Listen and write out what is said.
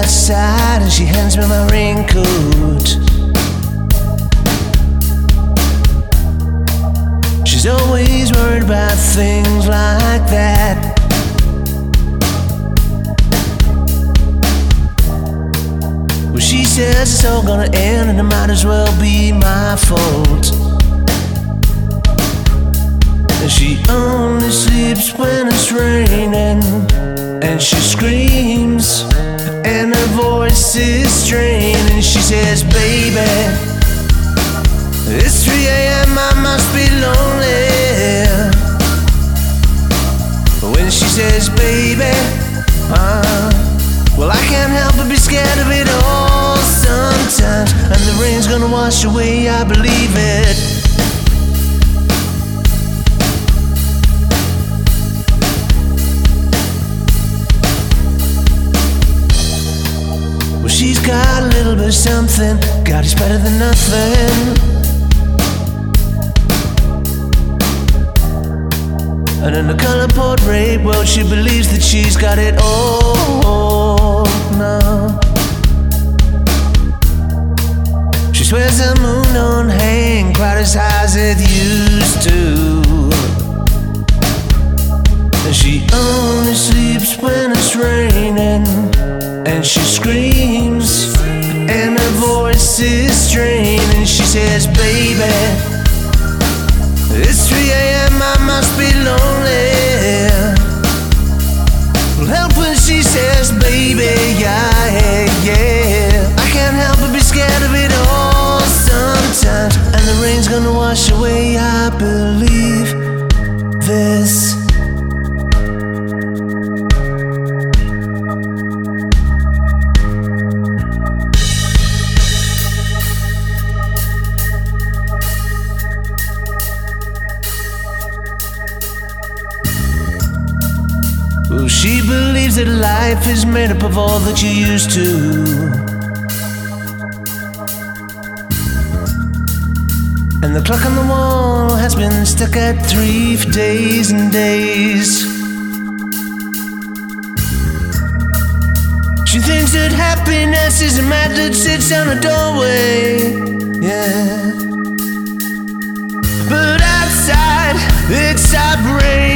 outside and she hands me my raincoat. She's always worried about things like that. Well, she says it's all gonna end and it might as well be my fault. And she only sleeps when it's raining, and she screams and her voice is strained. And she says, baby, it's 3 a.m. I must be lonely. When she says, baby, well, I can't help but be scared of it all sometimes. And the rain's gonna wash away, I believe it. Well, she's got a little bit of something. God is better than nothing. And in the color portrait world, she believes that she's got it all now. She swears the moon don't hang quite as high as it used to. And she only sleeps when it's raining, and she screams and her voice is strained. And she says, baby, it's 3 a.m. I must be lonely. Well, help when she says, baby, yeah, yeah. I can't help but be scared of it all sometimes. And the rain's gonna wash away, I believe this. Well, she believes that life is made up of all that you used to. And the clock on the wall has been stuck at 3 for days and days. She thinks that happiness is a mat that sits on a doorway, yeah. But outside, it's stopped raining.